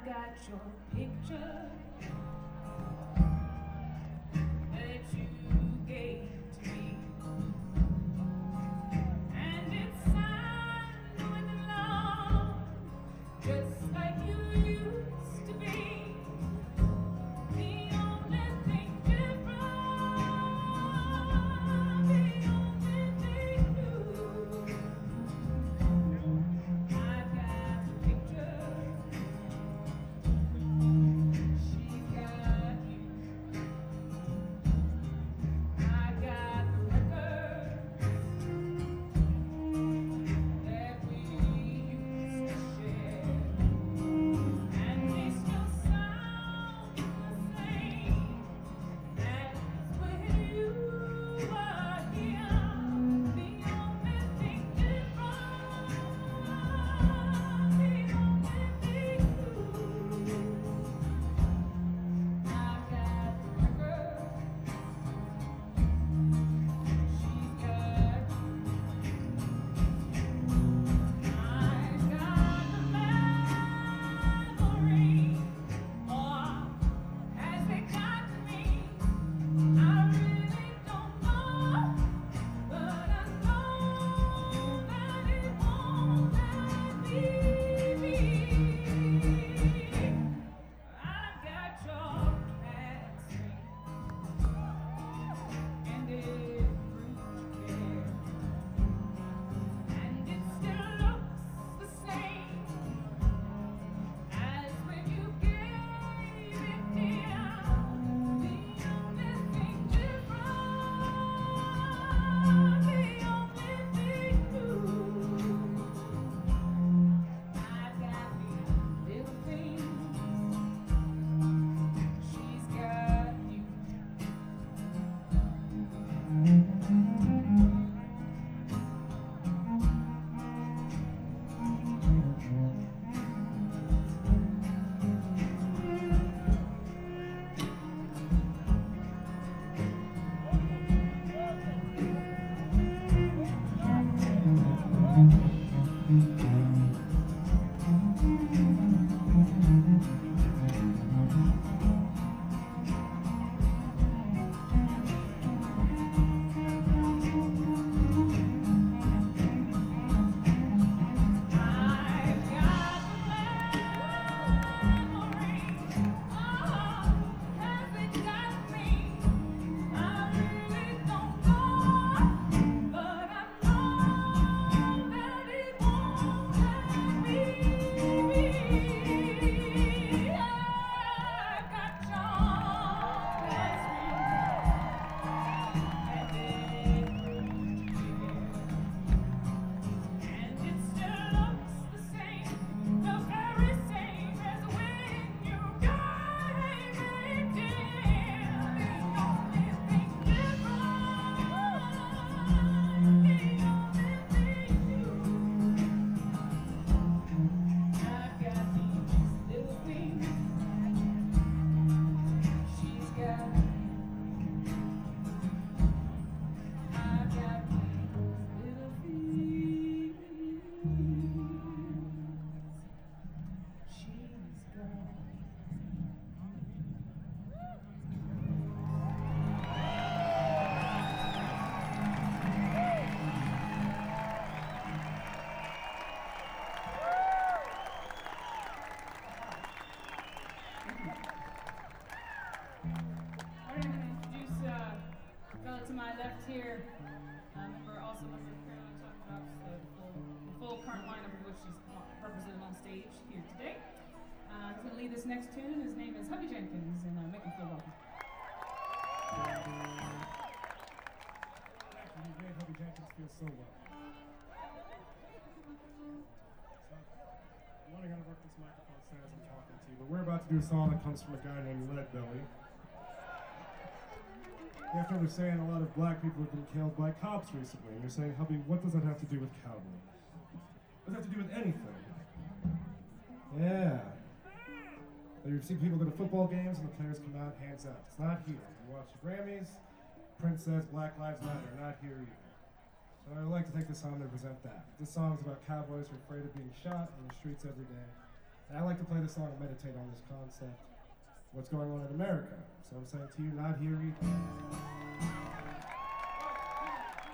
got your picture that you gave to me, and it's signed with love, just like you used to be. The only thing different, the only thing new. I got the picture, she's got you. I got the records that we used to share, and they still sound the same as when you were here. The only thing different, the only thing new. I got the records, she's got you. I got the memory, or has it got to me? I really don't know, but I know that it won't let me be. I got your cat and it proves care, and it still looks the same as when you gave it here. The only thing different, the only thing new. I got these little things, she's got you. I've got the memory, oh, has it got me? I really don't know, but I know that it won't let me be. I got your best and it and it still looks the same, the very same as when you gave it here. The only thing different, the only thing new. I've got these little things, she's got me. I've got these little things, she's got me. All right, I'm going to introduce a fellow to my left here. We're also member of Carolina Talk Drops, the full current lineup of which is represented on stage here today. He's going to lead this next tune. His name is Hubby Jenkins, and make him feel welcome. Thank you. You made Hubby Jenkins feel so well. I'm wondering how to work this microphone stand as I'm talking to you, but we're about to do a song that comes from a guy named Leadbelly. You have to understand, a lot of black people have been killed by cops recently, and you're saying, Hubby, what does that have to do with cowboys? What does that have to do with anything? Yeah. You see people go to football games and the players come out hands up. It's not here. You watch the Grammys, Prince says Black Lives Matter, not here either. So I'd like to take this song to represent that. This song is about cowboys who are afraid of being shot in the streets every day. And I like to play this song and meditate on this concept, what's going on in America. So I'm saying to you, not here either.